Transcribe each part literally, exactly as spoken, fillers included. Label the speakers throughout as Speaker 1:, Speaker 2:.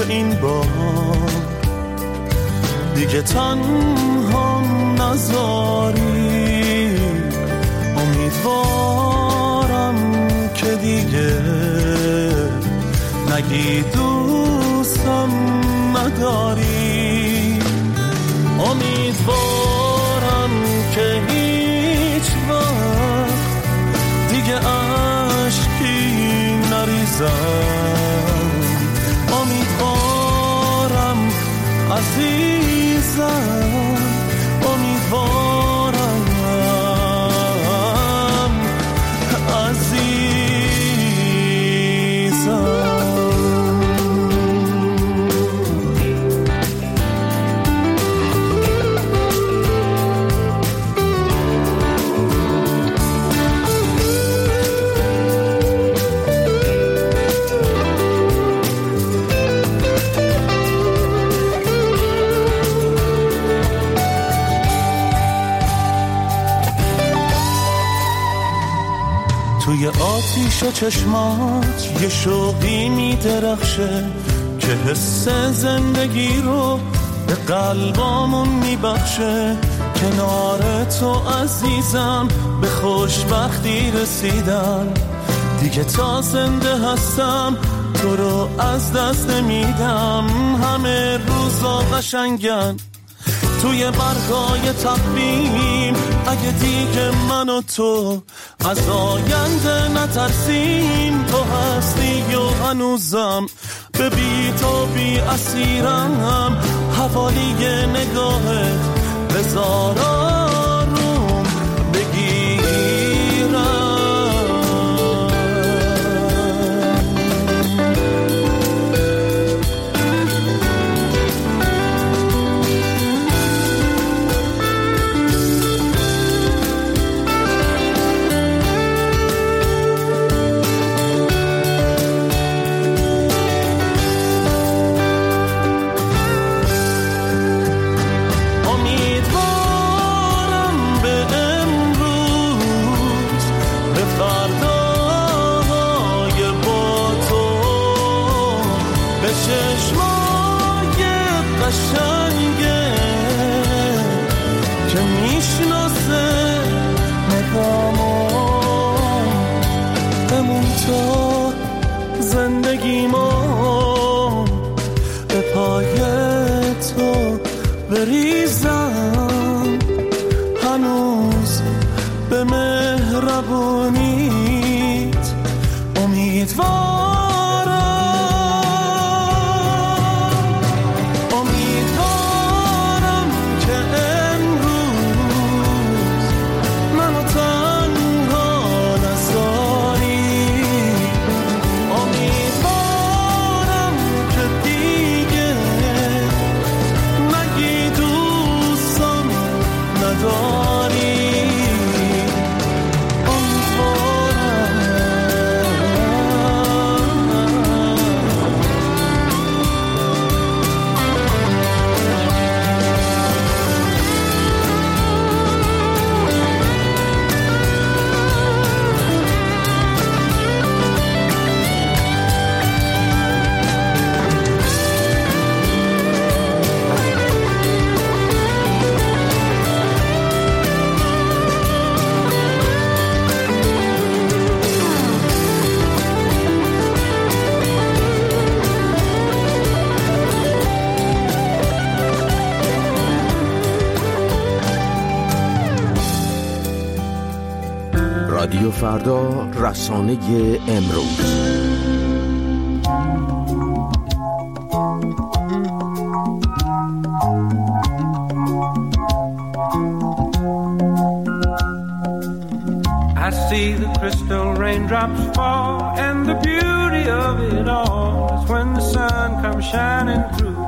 Speaker 1: این بار دیگه تنها نذاری. امیدوارم که دیگه نگی دوستم نداری. امیدوارم که هیچ وقت دیگه عشقی نریزم. امیدوارم عزیزم، امیدوارم عزیزم. توی آتیش چشمات یه شوقی می درخشه که حس زندگی رو به قلبامون می بخشه. کنار تو عزیزم به خوشبختی رسیدم، دیگه تا زنده هستم تو رو از دست نمیدم. همه روزا قشنگن توی برگای تقویم، اگه دیگه من و تو از آینده نترسیم. تو هستی و هنوزم به بی تو بی اسیرم، حوالی نگاهت بذار آروم بگیرم. زندگیمو به پای تو بریزم، هنوز به مهربونیت امیدوارم. امیدوارم که امروز منو تنها نذاری.
Speaker 2: رادیو فردا، رسانه امروز.
Speaker 3: I see the crystal raindrops fall, and the beauty of it all is when the sun comes shining through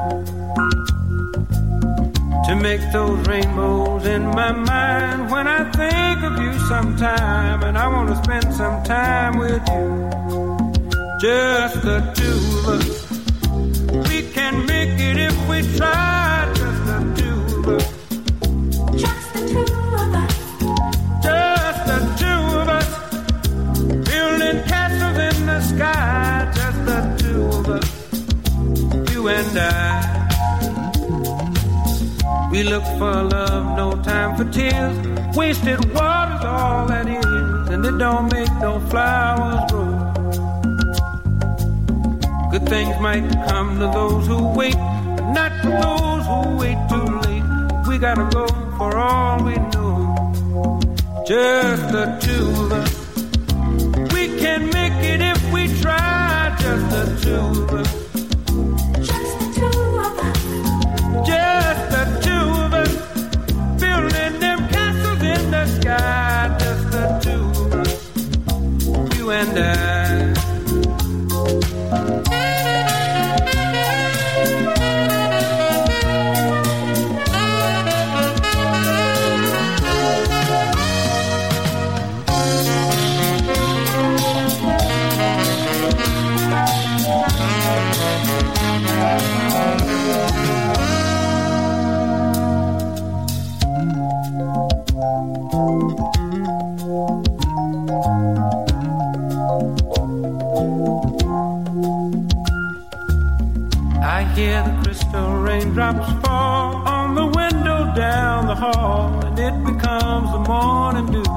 Speaker 3: to make those rainbows in my mind. When I think of you sometime, and I want to spend some time with you, just the two of us. We can make it if we try, just the two of us.
Speaker 4: Just the two of us.
Speaker 3: Just the two of us. Building castles in the sky, just the two of us. You We look for love, no time for tears. Wasted water's all that is, and it don't make no flowers grow. Good things might come to those who wait, but not for those who wait too late. We gotta go for all we know. Just the two of us. We can make it if we try. Just the two of us.
Speaker 4: Just the two of us.
Speaker 3: Just the two of us. Building them castles in the sky. Just the two of us. You and I. Hear the crystal raindrops fall on the window down the hall, and it becomes the morning dew.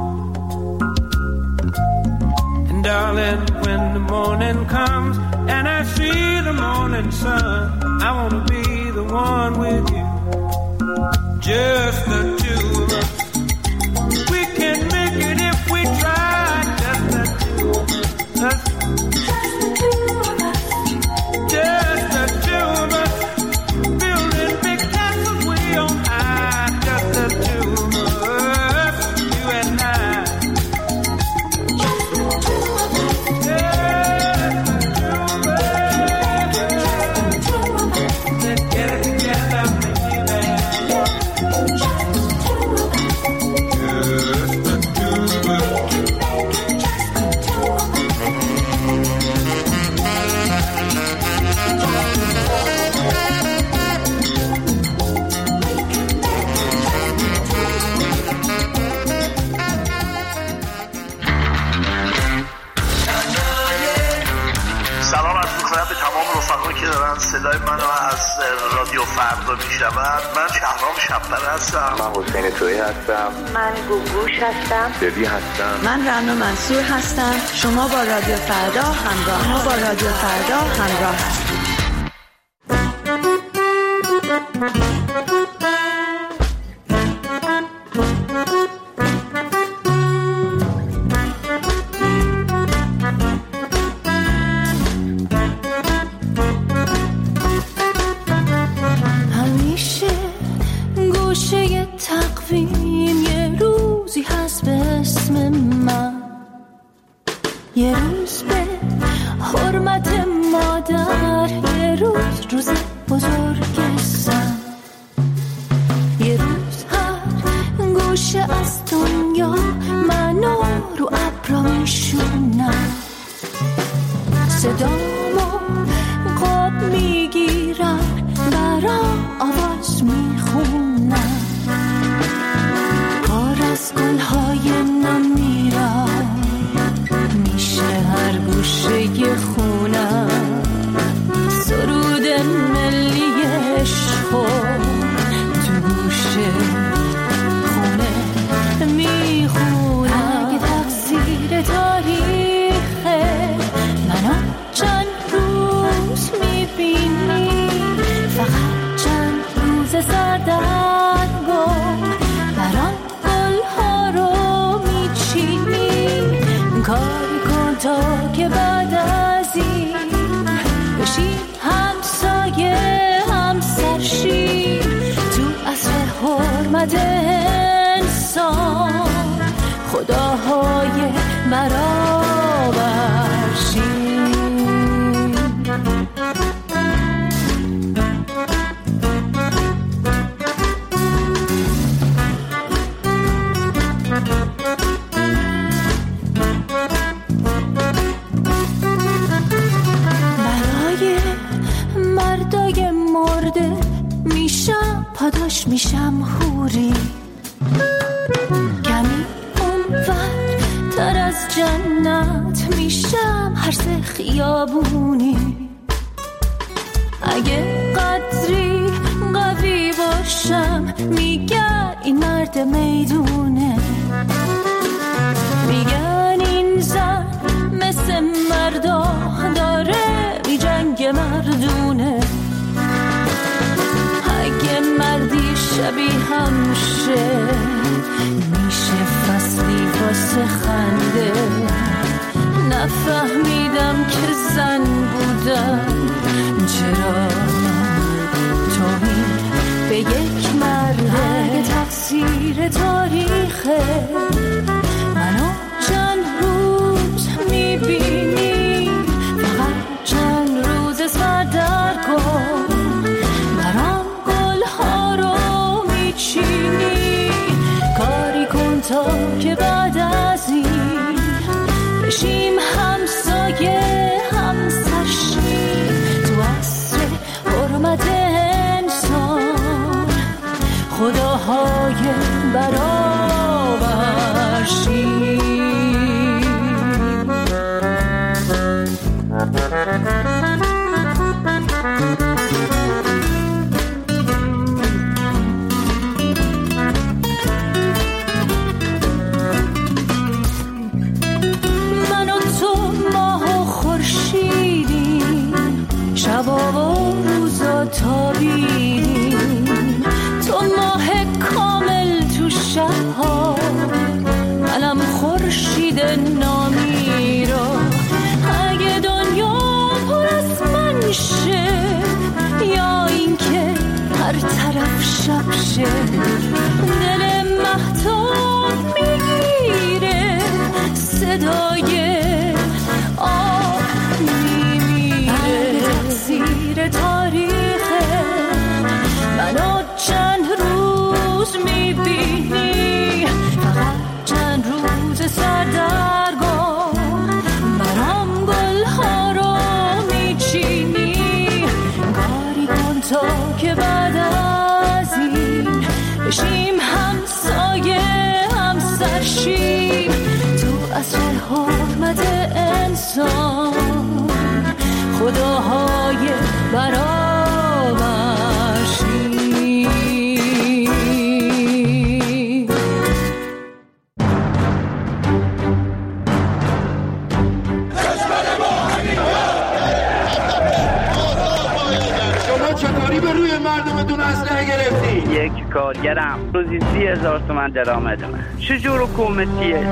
Speaker 3: And darling, when the morning comes and I see the morning sun, I want to be the one with you. Just the two of us. We can make it if we try. Just the two of us.
Speaker 4: Just the two of us.
Speaker 3: Just the two of us. Building big castles way on high. Just the two of us. You and I.
Speaker 4: Just the two of us.
Speaker 3: Just the two of us.
Speaker 4: Just the two of us.
Speaker 3: Let's get it together, baby.
Speaker 4: Just the two of us.
Speaker 3: Just the two of us.
Speaker 4: Just the two of us.
Speaker 5: سلام عرض می‌کنم به تمام رفقایی که دارن صدای منو از رادیو فردا میشنون. من شهرام شب‌پر هستم.
Speaker 6: من حسین تویی هستم.
Speaker 7: من گوگوش هستم.
Speaker 6: دبی هستم.
Speaker 8: من رنا منصور هستم. شما با رادیو فردا همراه شما با رادیو فردا همراه هستید.
Speaker 9: همیشه گوشه تقویم یه روزی هست به اسم من، یه روز به حرمت مادر، یه روز روز بزرگ سن، یه روز هر گوشه از دنیا منو رو ابرا میشونم، صدامو قاب میگیرم برام آواز میخونم، کار از گلهای نم میرم میشه هر گوشه خونم، سرود ملی عشقو تو گوشه خونه میخونم. اگه تقصیر تاریخه منو چند روز میبینی، فقط چند روز سردرگو برام گلها رو میچینی، کاری کن تا که بعد از این بشی همسایه همسرشی، تو اصل حرمت انسان خداهای برابرشی. برای مردای مرده میشم پاداش، میشم حوری، کمی اونور تر از جنت میشم هر سه خیابونی، اگه قدری قوی باشم میگن این مرد میدونه، میگن این زن مثل مردا داره می جنگ مردونه. اگه مردی شبیه هم شه میشه فصلی واسه خنده. نفهمیدم که زن بودم چرا توهین به یک مرده. تقصیر تاریخه منو چند روز میبینی، فقط چند روز سردرگم برام گلها رو میچینی. کاری کن تا که بعد از این بشیم همسایه همسرشیم. تو عصر حرمت انسان خداهای برابرشیم. من و تو ماه و خورشیدیم، شبا و روزا تابیدیم. تو ماه کامل تو شبها، منم خورشید نامی را. اگه دنیا پر از من شه یا اینکه هر طرف شب شه، دل مهتاب میگیره صدای آه میمیره. تقصیر تاریخه منو چند روز میبینی، فقط چند روز سردرگم برام گلها رو میچینی. کاری کن تا که بعد از این بشیم همسایه همسرشیم. تو اصل حرمت انسان خداهای برابرشیم.
Speaker 10: شما چطوری به روی مردمتون اسلحه گرفتی؟
Speaker 11: یک کارگرم روزی سی هزار تومن درآمد من. چجور حکومتیه؟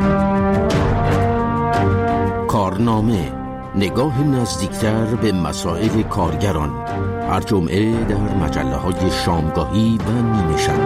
Speaker 2: کارنامه، نگاه نزدیکتر به مسائل کارگران، هر جمعه در مجله های شامگاهی و نیمه شب.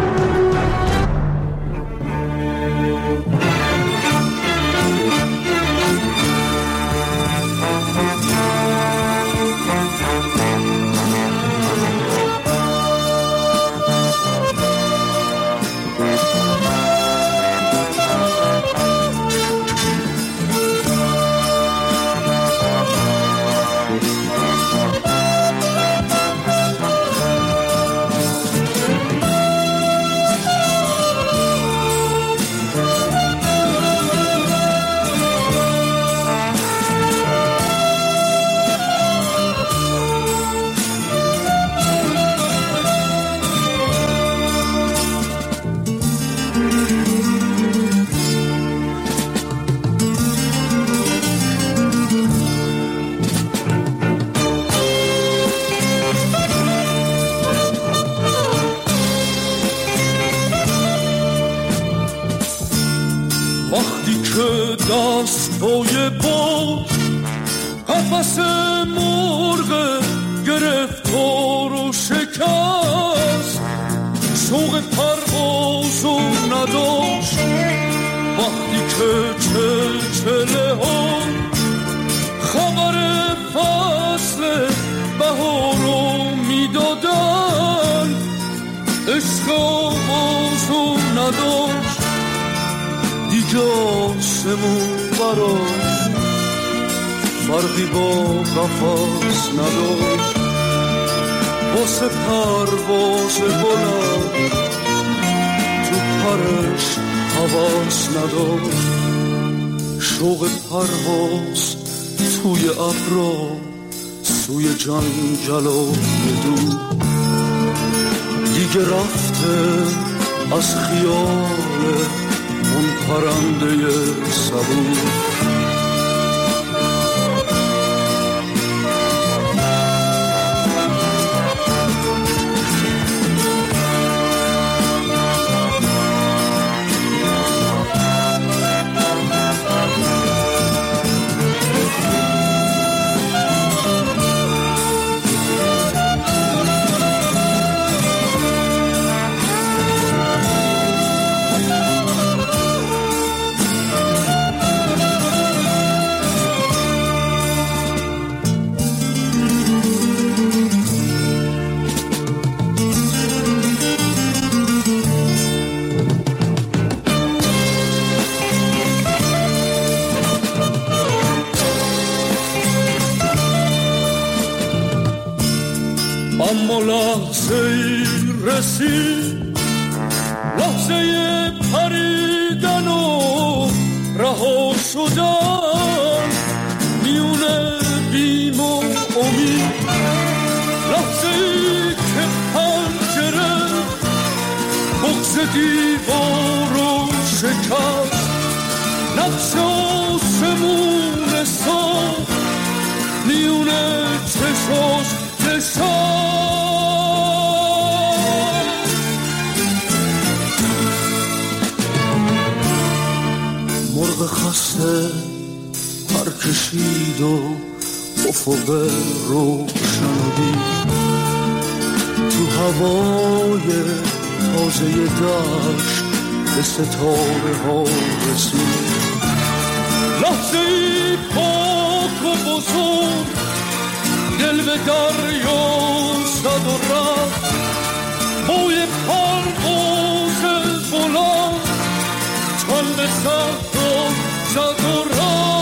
Speaker 1: دستای باز قفس مرغ گرفتار و شکست، شوق پرواز و نداشت. وقتی که چلچله ها خبر فصل بهار رو میدادن، عشق آواز و نداشت. دیگه آسمون براش فرقی با قفس نداشت. واسه پرواز بلند تو پرش حواس نداشت. شوق پرواز توی ابرا سوی جنگل و دور. دیگه رفته از خیال اون پرنده صبور. اما لحظه ای رسید، لحظه پریدن و رها شدن میون بیم و امید، لحظه ای که پنجره بغض دیوار رو شکست، نقش آسمون ساخت میون چشاش نشان. مرغ خسته پر کشید و افق روشن دید، تو هوای تازه دشت به ستاره ها رسید، لحظه ای پاک و بزرگ دل به دریا زد و رفت، بوی پرواز بلند تن به صحرا زد و رفت.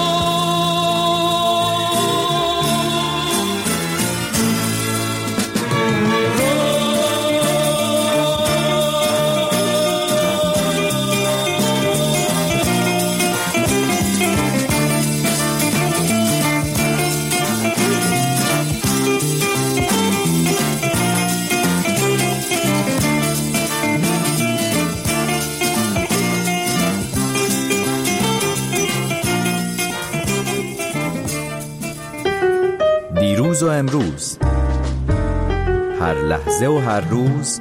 Speaker 12: دیروز و امروز، هر لحظه و هر روز،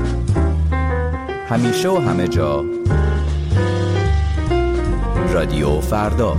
Speaker 12: همیشه و همه جا، رادیو فردا.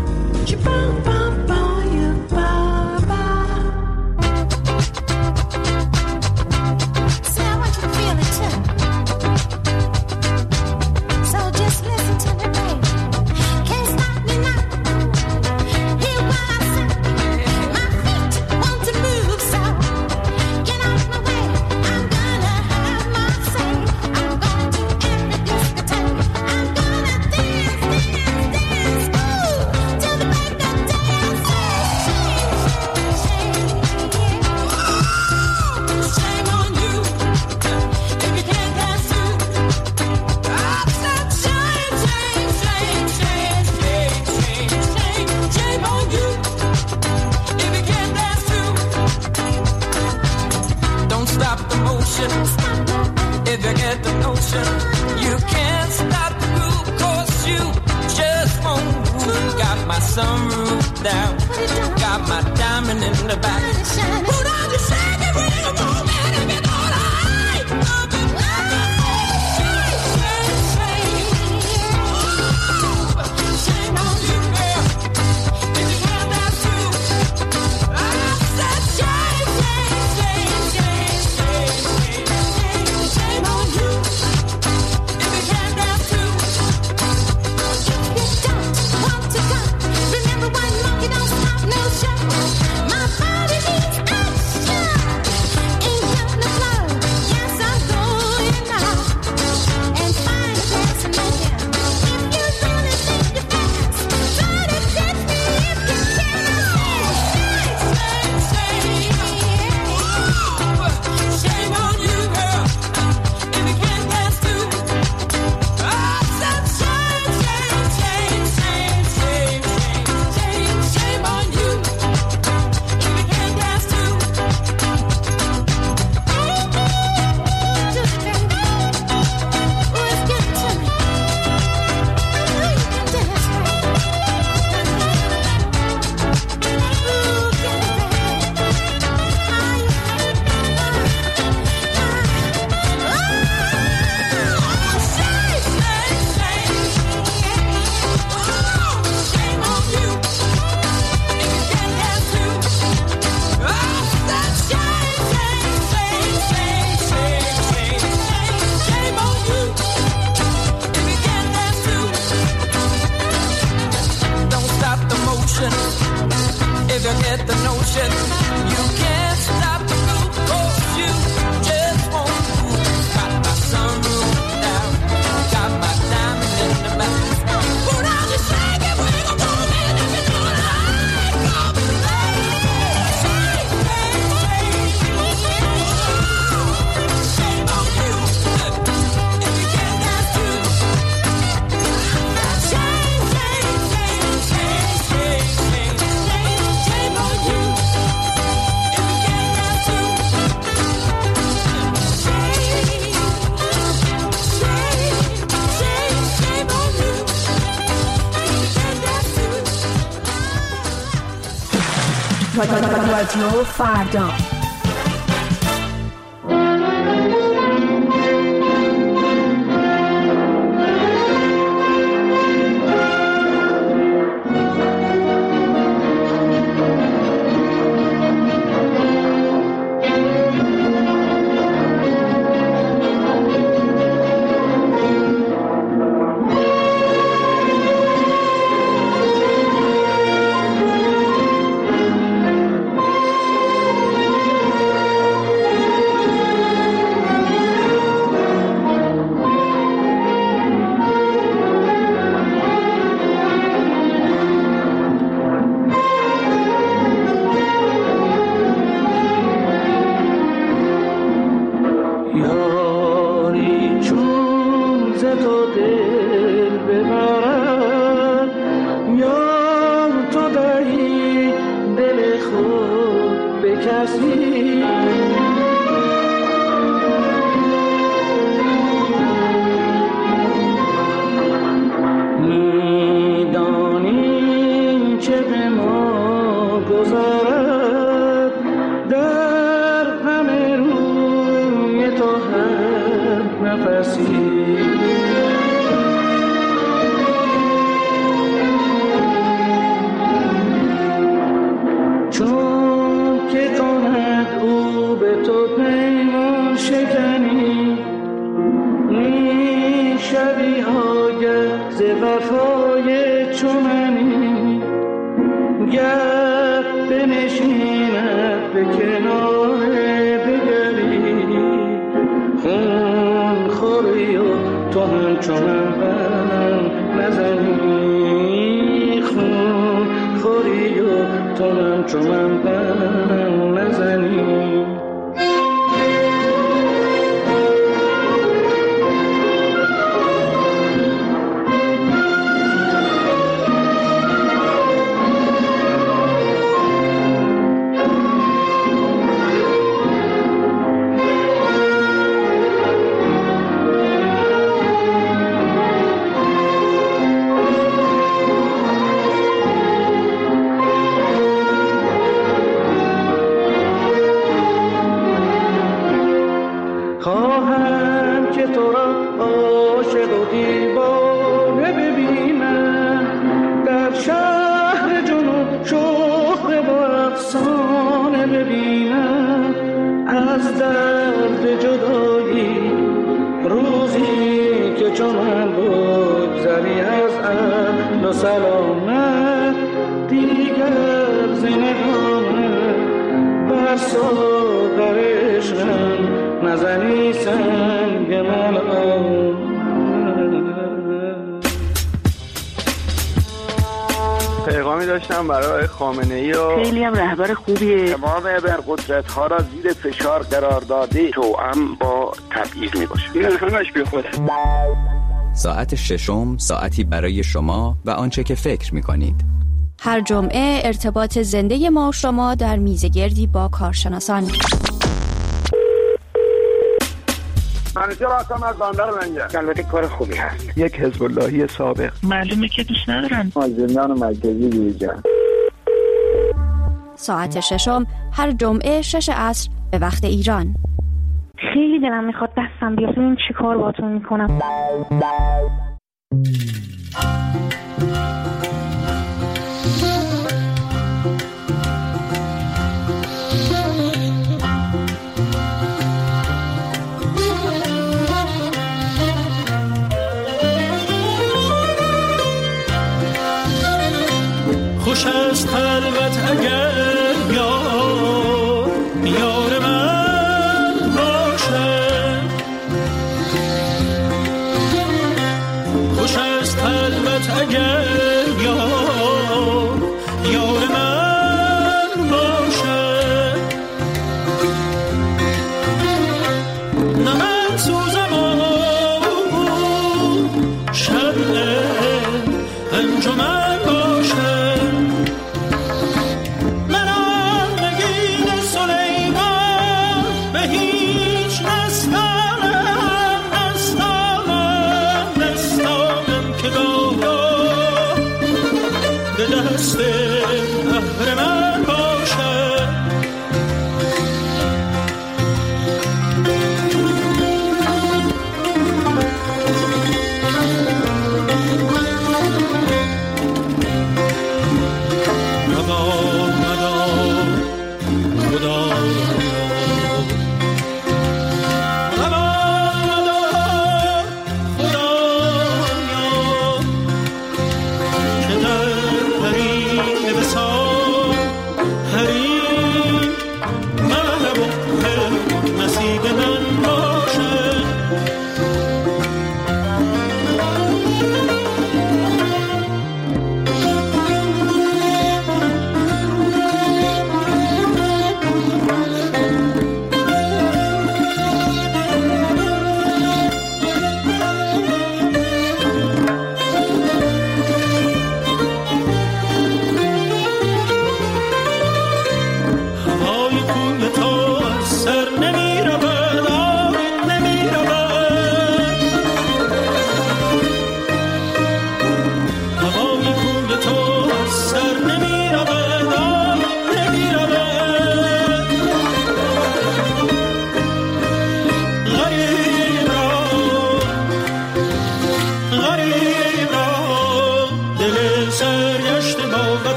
Speaker 4: My body needs
Speaker 13: ocean. You can't stop the groove, 'cause you just won't move. Got my sunroof down, got my diamond in the back. Put on the shake and wiggle, move in if you're doing it right. Come and play. Shake, shake, shake, shame on you if you can't dance too. Shame, shame, shame, shame, shame, shame, shame on you if you can't dance too. Shame, shame, shame, shame on you if you can't dance too.
Speaker 8: رادیو فردا.
Speaker 14: پیغامی داشتم برای خامنه‌ای و
Speaker 15: خیلی هم رهبر خوبیه.
Speaker 14: تمام ابرقدرت‌ها را زیر فشار قرار داده توأم با تبعیض میباشه. این همش بی خوده.
Speaker 12: ساعت ششم ساعتی برای شما و آنچه که فکر می‌کنید.
Speaker 16: هر جمعه ارتباط زنده ما و شما در میزگردی با کارشناسان.
Speaker 14: منیجر هستم از بندر منجر.
Speaker 17: البته کار خوبی هست.
Speaker 18: یک حزب اللهی سابق.
Speaker 17: معلومه که دوست ندارن.
Speaker 18: مازندران مرکزی بیرجان.
Speaker 16: ساعت ششم هر جمعه شش عصر به وقت ایران.
Speaker 15: خیلی دلم میخواد دستم بیاد ببین چی کار باهاتون میکنم.
Speaker 1: خوش است خلوت اگر یا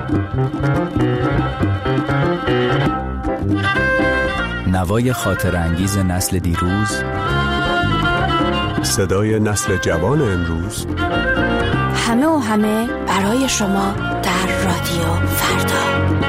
Speaker 19: نوای خاطر انگیز نسل دیروز،
Speaker 20: صدای نسل جوان امروز،
Speaker 16: همه و همه برای شما در رادیو فردا.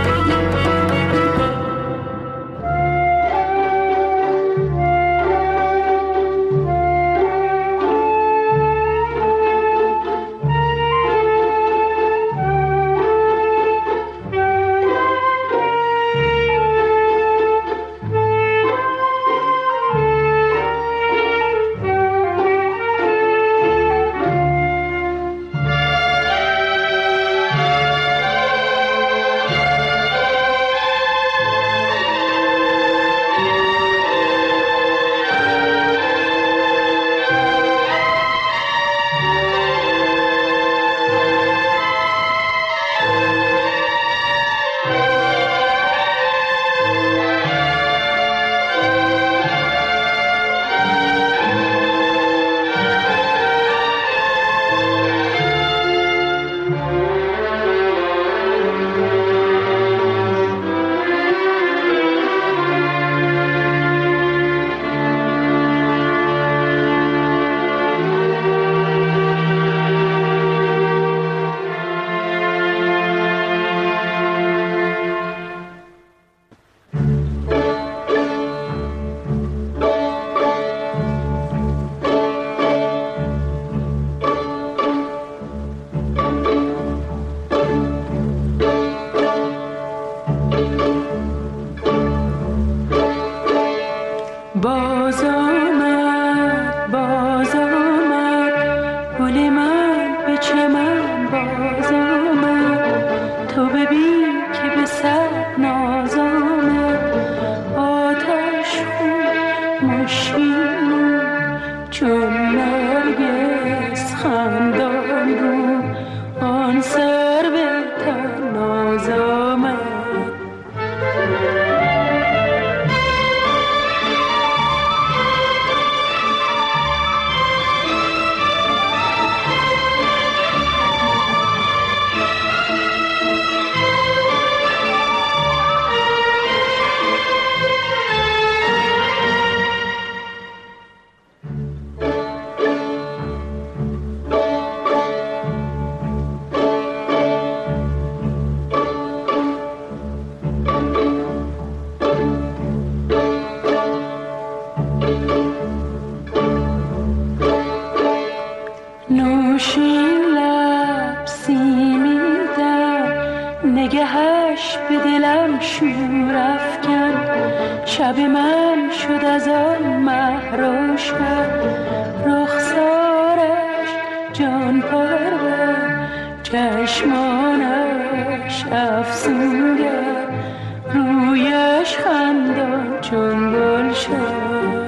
Speaker 9: نگهش به دلم شور افکن، شب من شد از آن مه روشن، رخسارش جان پرور، چشمانش افسونگر، رویش خندان چون گلشن.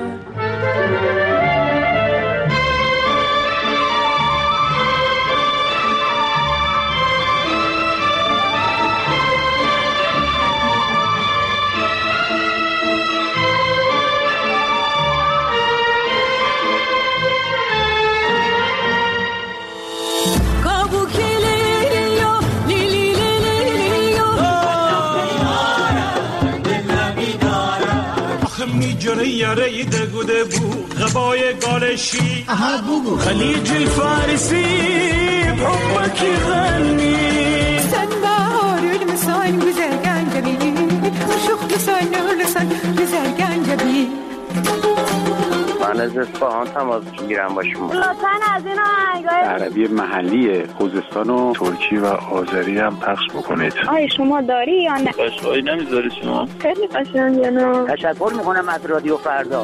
Speaker 21: جره یاره دگوده بو غبای گالشی خلیج الفارسی بحبك غني
Speaker 22: sen baharül misal güzel gencebi aşık lisan lisan güzel gencebi.
Speaker 6: من از اصفهان تماس میگیرم با شما.
Speaker 23: لطفاً از این آهنگای
Speaker 18: عربی محلی خوزستان و ترکی و آذری هم پخش بکنید.
Speaker 23: آیا شما داری یا نه؟
Speaker 6: قشقایی نمیذاری شما؟
Speaker 23: خیلی قشنگه نه.
Speaker 24: تشکر میکنم از رادیو فردا.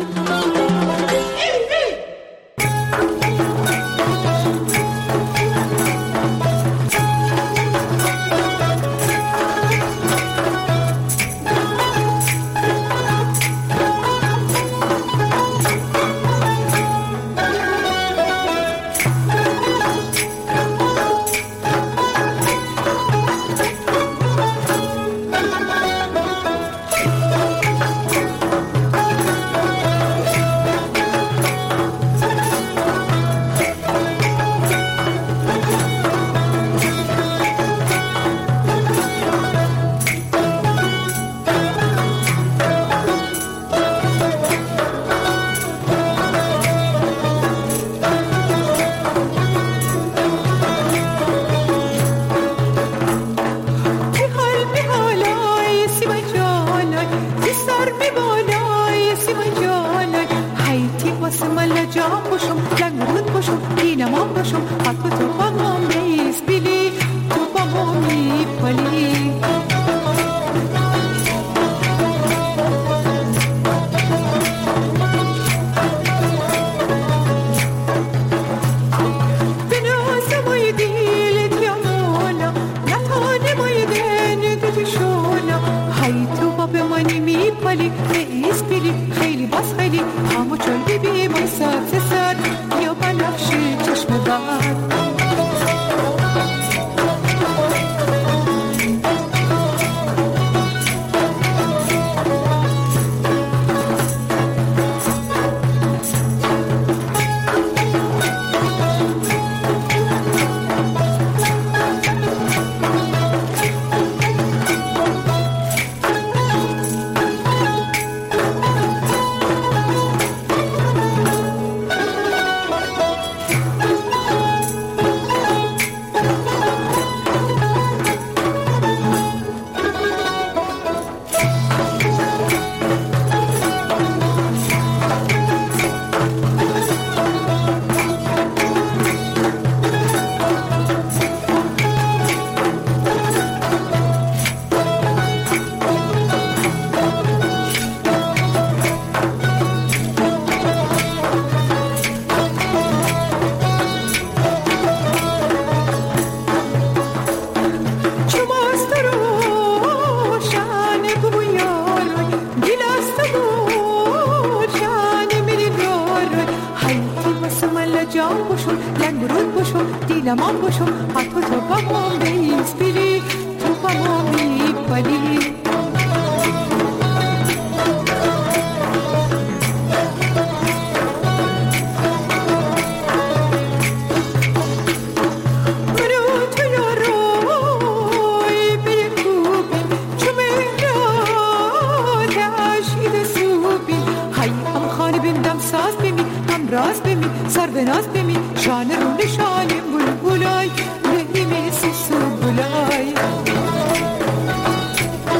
Speaker 22: ولی نیست بیلی خیلی باز خیلی همو چون بیبی مای سبز سر یا بنفشی چشم بر دیلمان باشم حتی تو با ما بیست بیلی تو با ما میبالی منو تو یاروی به کوبی چومه را تشید سوبی های هم خانه بیم دم ساز بیمی هم راز بیمی سر به ناز بیمی شان رو نشانیم بلای نهیمی سیسو بلای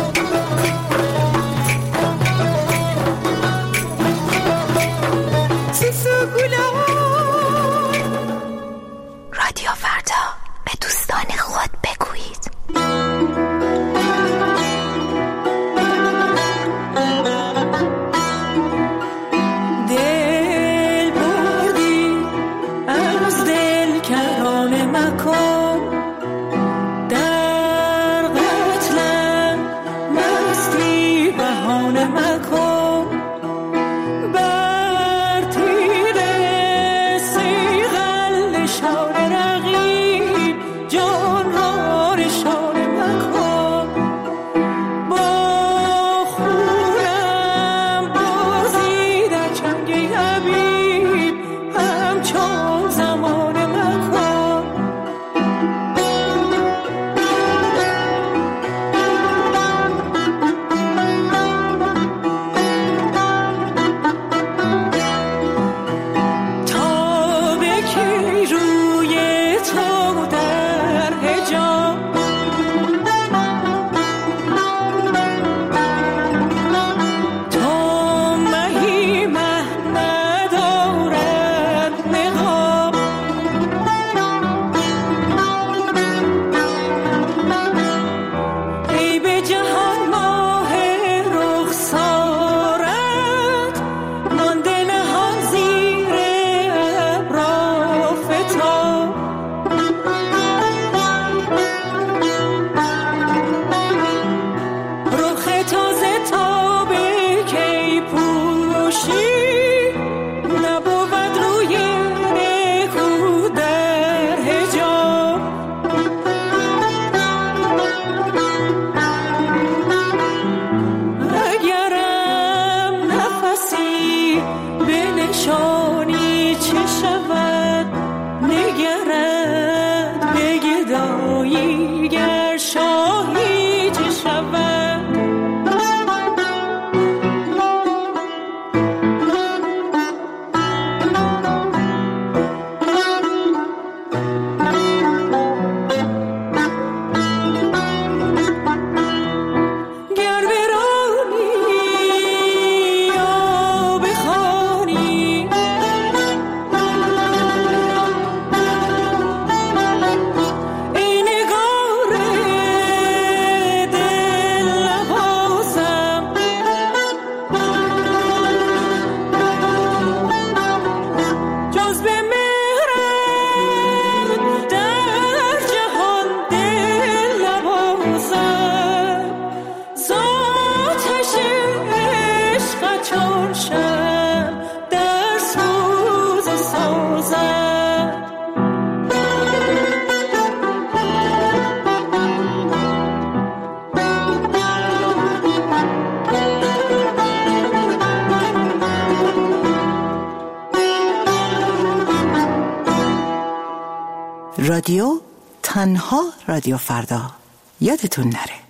Speaker 3: رادیو، تنها رادیو فردا. یادتون نره.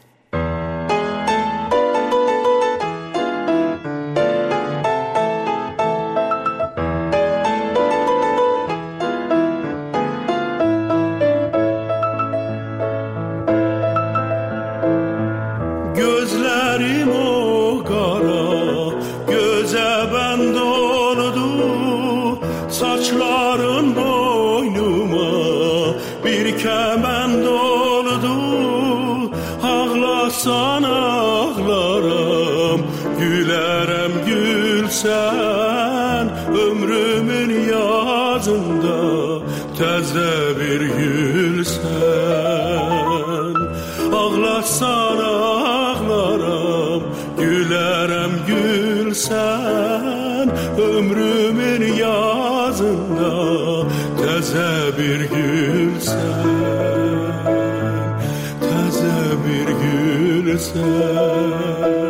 Speaker 21: Gözlerim o kara, göze bend oldu, saçların boynuma bir kemend oldu. Ağlasan ağlarım, gülerem gülsen, ömrümün yazında teze bir gülsen. Ağlasan ağlarım, gülerem gülsen, ömrümün yazında teze bir gülsen, teze bir gülsen.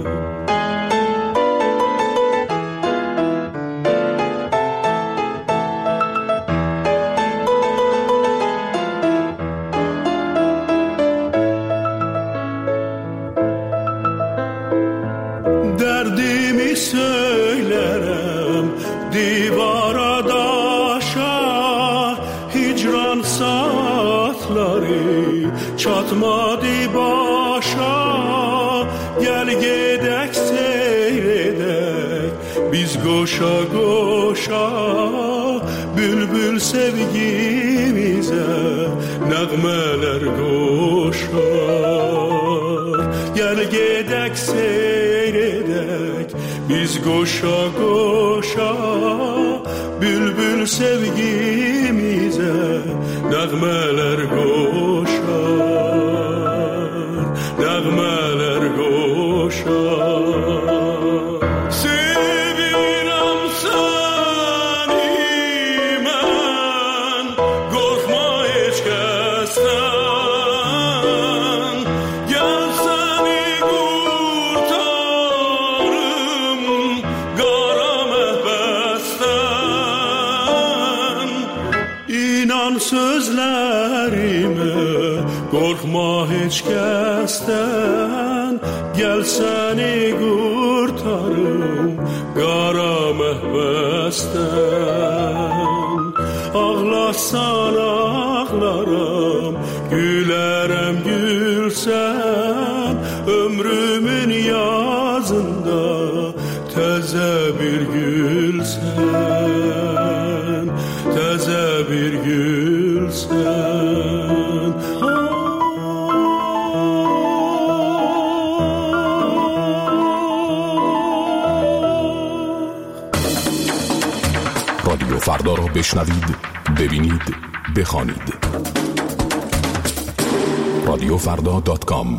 Speaker 21: Derdimi söylerim divara daşa, hicran saatleri çatmadı başa. Gel gedek seyredek biz koşa koşa, bülbül sevgimize nəğmələr qoşar. Gel gedek seyredek biz koşa koşa, bülbül sevgimize nəğmələr qoşar, nəğmələr qoşar. Sevirəm səni mən, qorxma heç kəsdən. Gəl səni qurtarım qara məhbəsdən. İnan sözlərimə, qorxma heç kəsdən. Gəl səni qurtarım qara məhbəsdən. Ağlasan ağlaram, gülərəm gülsən, ömrümün yazında təzə bir gülsən, təzə bir gülsən.
Speaker 5: رادیو فردا را بشنوید، ببینید، بخوانید. رادیو فردا دات کام.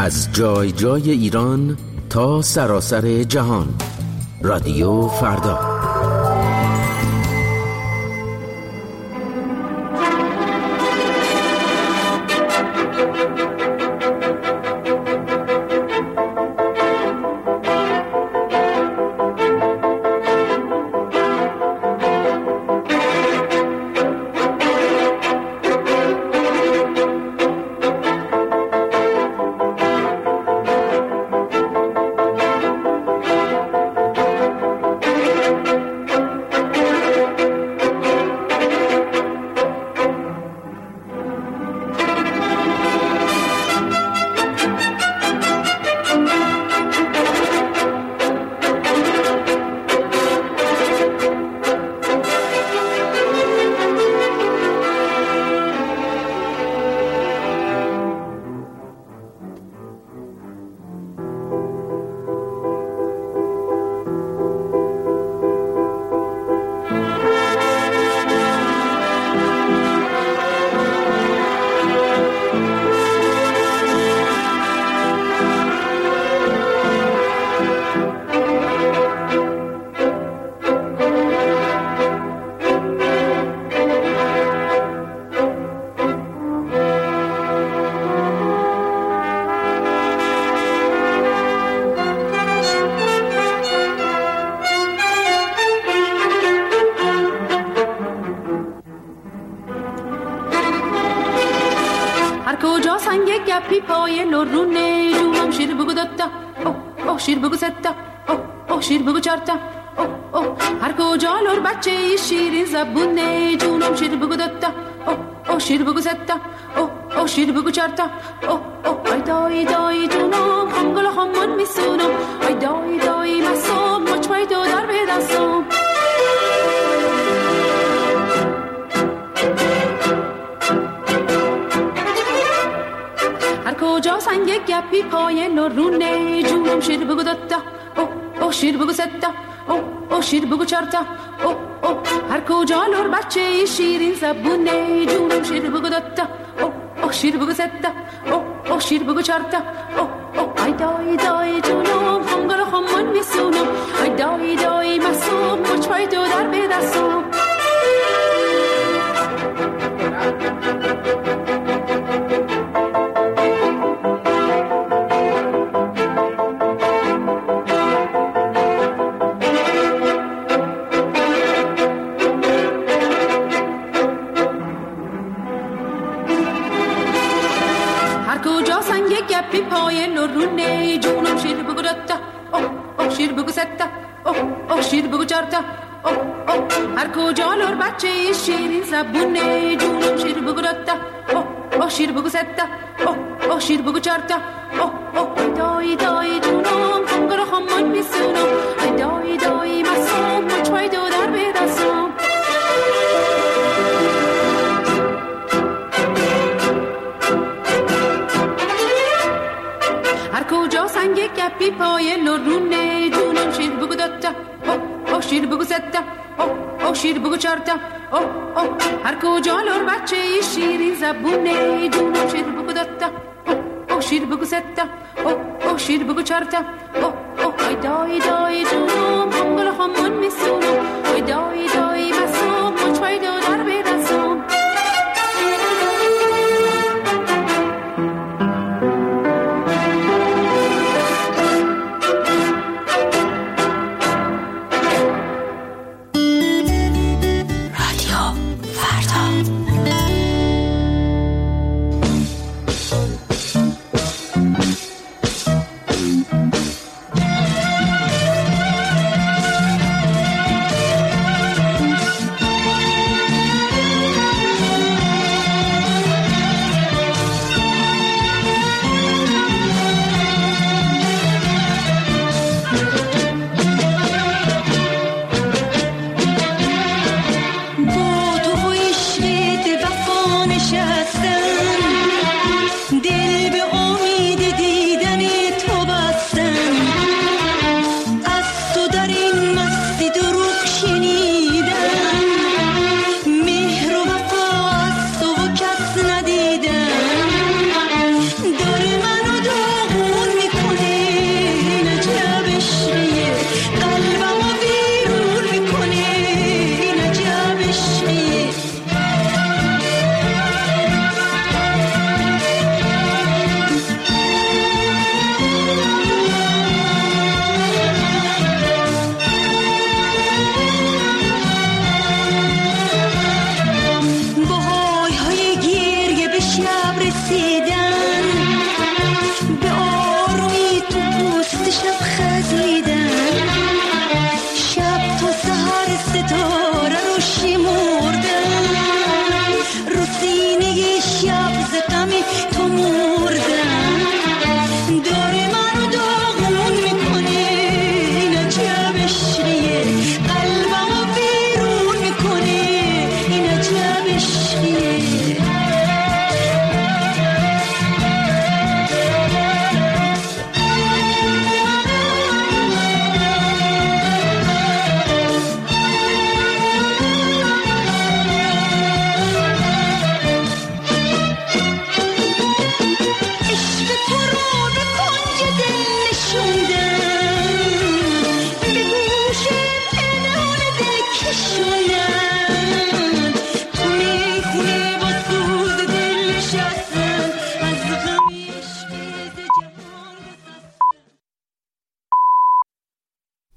Speaker 2: از جای جای ایران تا سراسر جهان. رادیو فردا.
Speaker 9: گپی پای لرونه جونم شیر بگو دتا اوه اوه شیر بگو ستا اوه اوه شیر بگو چارتا اوه اوه هر کجا لر بچه شیرین زبونه جونم شیر بگو دتا اوه اوه شیر بگو ستا اوه اوه شیر بگو چارتا اوه اوه ای دای دای جونم خنگل خمون میسونم ای دای دای مسوم مچ پای تو در به دستم کجا سنگ گپی پای لرونه جونم شیر بگو دتا اوه اوه شیر بگو ستا اوه اوه شیر بگو چارتا اوه اوه هر کجا لر بچه شیرین زبونه جونم شیر بگو دتا اوه اوه شیر بگو ستا اوه اوه شیر بگو چارتا اوه اوه ای دای دای جونم خنگل خمون میسونم ای دای دای مسوم مچ پای تو در به دستم گپی پای لرونه جونم شیر بگو دتا اوه اوه شیر بگو ستا اوه اوه شیر بگو چارتا اوه اوه هر کجا لر بچه شیرین زبونه جونم شیر بگو دتا اوه اوه شیر بگو ستا اوه اوه شیر بگو چارتا اوه اوه دای دای جونم خنگل خمون میسونم ای دای دای مسوم مچ پای تو در به دستم کجا سنگ گپی پای لرونه جونم شیر بگو دتا اوه اوه شیر بگو ستا اوه اوه شیر بگو چارتا اوه اوه هر کجا لر بچه شیرین زبونه جونم شیر بگو دتا اوه اوه شیر بگو ستا اوه اوه شیر بگو چارتا اوه اوه ای دای دای جونم خنگل خمون میسونم ای دای